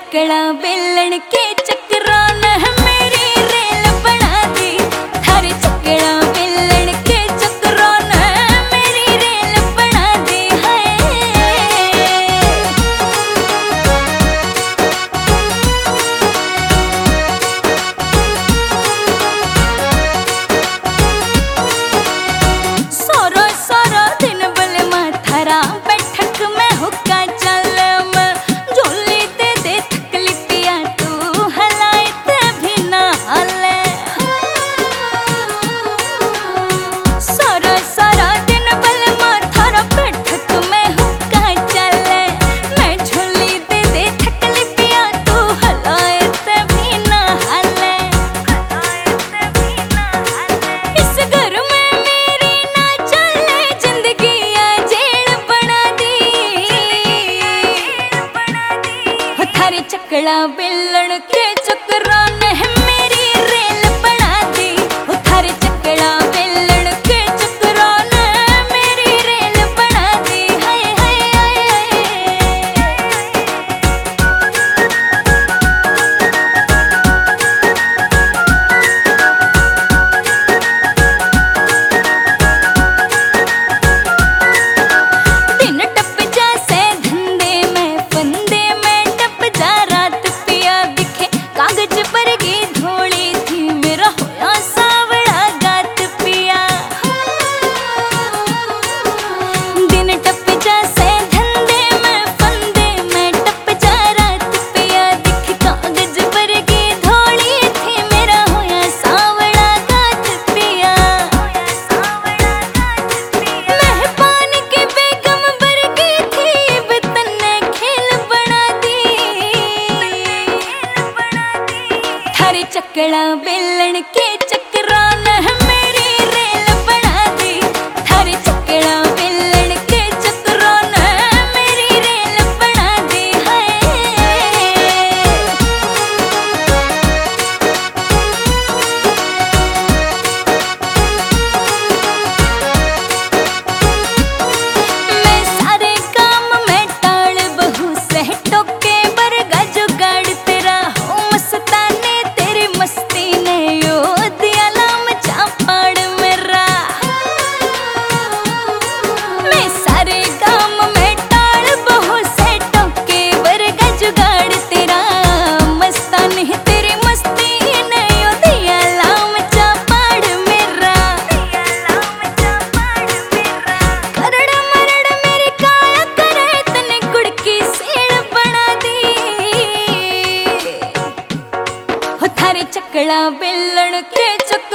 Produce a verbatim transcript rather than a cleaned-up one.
चकड़ा बेलन के चक्करों ने मेरी रेल बना दी। थारे चकड़ा बेलन के चक्करों ने मेरी रेल बना दी है। सोरो सोरो दिन बल माथारा बैठक में हुक्का चल झोली दे दे थकली पिया तू हलाए ते भी ना हले। सोरो सोरो दिन बल माथारा बैठक में हुक्का चल मैं झोली दे दे थकली पिया तू हलाए ते भी ना हले। इस घर में मेरी ना चले जिंदगी जेल बना दी। हो थारे चकड़ा बेलन के चक्करों ने मेरी रेल बना दी। हो थारे चकड़ा बेलन के चक्करों ने मेरी रेल बना दी। हाय हाय हाय दिन टप जासे धंधे में फंदे में टप जा रात पिया दिखे कागज पर गी धोली थी मेरा होया सावड़ा गात पिया। दिन टप जासे धंधे में फंदे में टप जा रात पिया दिखे कागज पर गी धोली थी मेरा होया सावड़ा गात पिया। मेहमान के बेगम बरगी थी बतन ने खेल बना दी। थारे चकड़ा बेलन के चक्करों ने मेरी रेल बना दी। थारे चकड़ा बेलन के चक्करों ने मेरी रेल बना दी है। मैं सारे काम में टाल बहू से टोके बरगा जुगाड़ तेरा हो मस्ताने तेरी मस्ती ने यो दिया लाम चापाड़ मेरा। मैं सारे काम में टाल बहू से टोके बरगा जुगाड़ तेरा मस्ताने तेरी मस्ती ने यो दिया लाम चापाड़ मेरा। करड़ मरड़ मेरी काया करे तने गुड़ की सेड़ बना दी। हो थारे चकड़ा बेलन के चक्कर